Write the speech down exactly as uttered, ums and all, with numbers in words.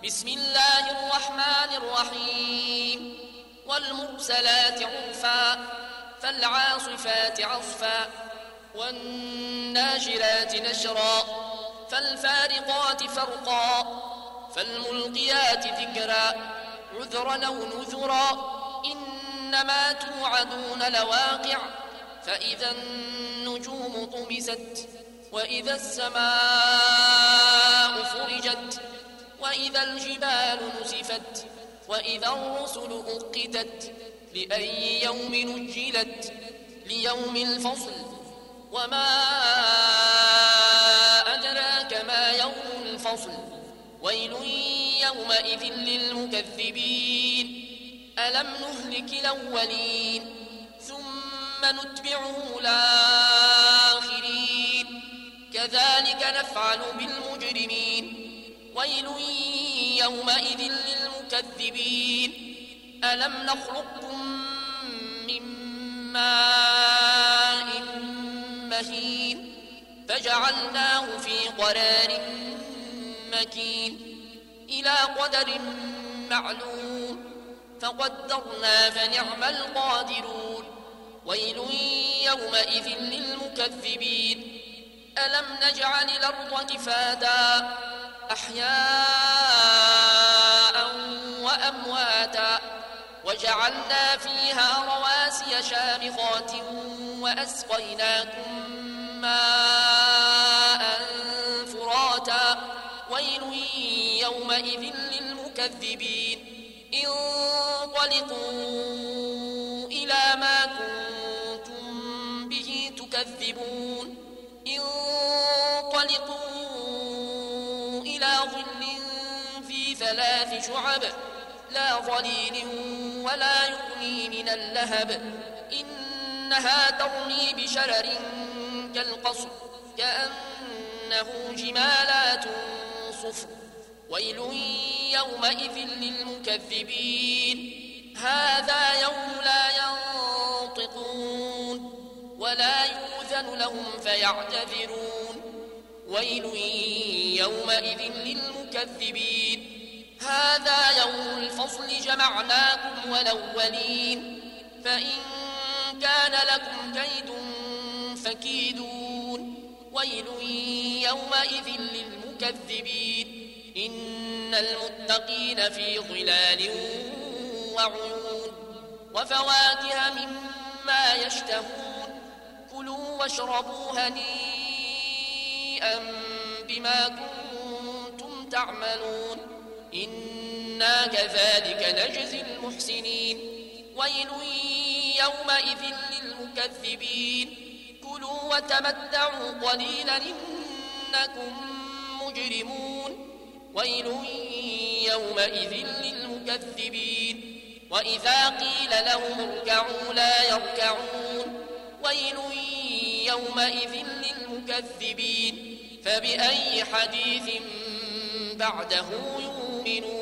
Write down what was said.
بسم الله الرحمن الرحيم والمرسلات عرفا فالعاصفات عصفا والناشرات نشرا فالفارقات فرقا فالملقيات ذكرا عذرا أو نذرا إنما توعدون لواقع فإذا النجوم طمست وإذا السماء فرجت وإذا الجبال نسفت وإذا الرسل أقتت لأي يوم نجلت ليوم الفصل وما أدراك ما يوم الفصل ويل يومئذ للمكذبين ألم نهلك الأولين ثم نتبعهم الآخرين كذلك نفعل بالمجرمين ويل يومئذ للمكذبين ألم نخلقكم من ماء مهين فجعلناه في قرار مكين إلى قدر معلوم فقدرنا فنعم القادرون ويل يومئذ للمكذبين ألم نجعل الأرض كفاتا أحياء وأمواتا وجعلنا فيها رواسي شامخات وأسقيناكم ماء فراتا ويل يومئذ للمكذبين انطلقوا إلى ما كنتم به تكذبون انطلقوا إلى ظل في ثلاث شعب لا ظليل ولا يغني من اللهب إنها ترمي بشرر كالقصر كأنه جمالات صفر ويل يومئذ للمكذبين هذا يوم لا ينطقون ولا يؤذن لهم فيعتذرون ويل يومئذ للمكذبين هذا يوم الفصل جمعناكم والأولين فإن كان لكم كيد فكيدون ويل يومئذ للمكذبين إن المتقين في ظلال وعيون وفواكه مما يشتهون كلوا واشربوا هنيئا بما كنتم تعملون إنا كذلك نجزي المحسنين ويل يومئذ للمكذبين كلوا وتمتعوا قليلا إنكم مجرمون ويل يومئذ للمكذبين وإذا قيل لهم اركعوا لا يركعون ويل يومئذ للمكذبين فبأي حديث بعده يؤمنون